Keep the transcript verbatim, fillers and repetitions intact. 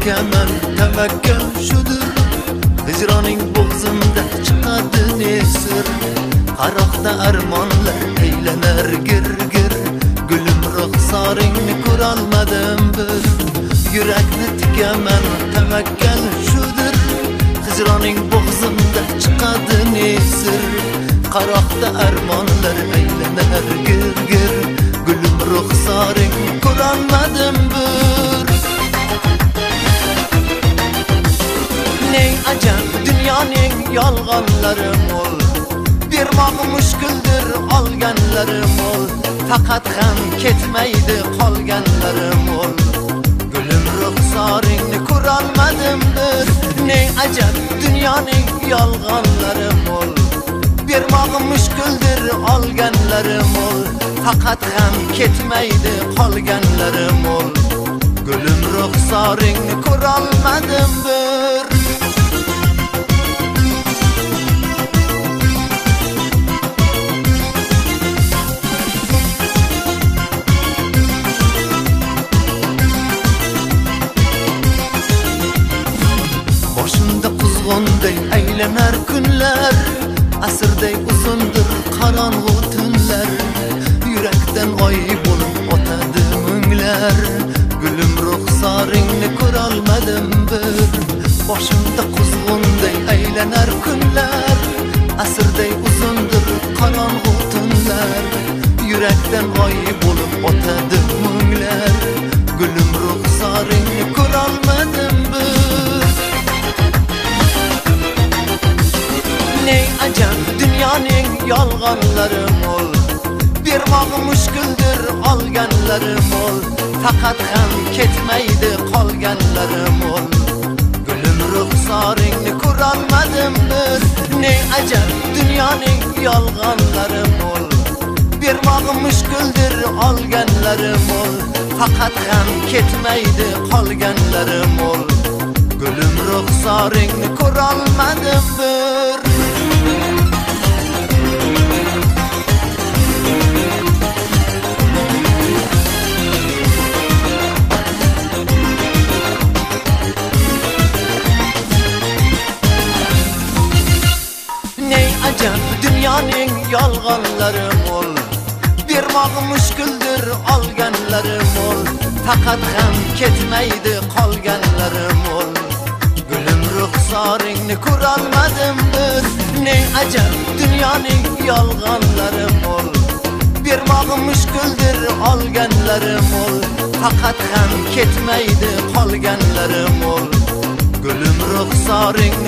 tikaman tavakkal shudur. Hicroning bo'g'zimda chiqadi nesir. Qaroqda armonlar aylanar gir-gir. Gulim ruxsoringni ko'rolmadim bir. Yurakni tikaman tavakkal shudur. Hicroning bo'g'zimda chiqadi nesir. Qaroqda armonlar aylanar gir-gir. Gulim ruxsoringni ko'rolmadim bir. Ney ajab dunyoning yolg'onlari mo'l. Bermoq mushkuldir olganlarim mo'l. Faqat ham ketmaydi qolganlarim mo'l. Gulim ruxsoringni ko'rolmadim bir. Ney ajab dunyoning yolg'onlari mo'l. Bermoq mushkuldir olganlarim mo'l. Faqat ham ketmaydi qolganlarim mo'l. Gulim ruxsoringni ko'rolmadim bir. Boshimda quzg'onday aylanar kunlar, asrday uzundir qorong'u tunlar. Yurakdan oy bo'lib o'tadi munglar. Gulim ruxsoringni ko'rolmadim bir. Boshimda quzg'onday aylanar kunlar, asrday uzundir qorong'u tunlar. Yurakdan oy bo'lib o'tadi munglar. Gulim ruxsoringni ko'rolmadim bir. Ney ajab dunyoning yolg'onlari mo'l. Bermoq mushkuldir olganlarim mo'l. Faqat ham ketmaydi qolganlarim mo'l. Gulim ruxsoringni ko'rolmadim bir. Ney ajab dunyoning yolg'onlari mo'l. Bermoq mushkuldir olganlarim mo'l. Faqat ham ketmaydi qolganlarim mo'l. Gulim ruxsoringni ko'rolmadim bir. Ney ajab dunyoning yolg'onlari mo'l. Bermoq mushkuldir olganlarim mo'l. Faqat ham ketmaydi qolganlarim mo'l. Gulim ruxsoringni ko'rolmadim bir. Ney ajab dunyoning yolg'onlari mo'l. Bermoq mushkuldir olganlarim mo'l. Faqat ham ketmaydi qolganlarim mo'l. Gulim ruxsoringni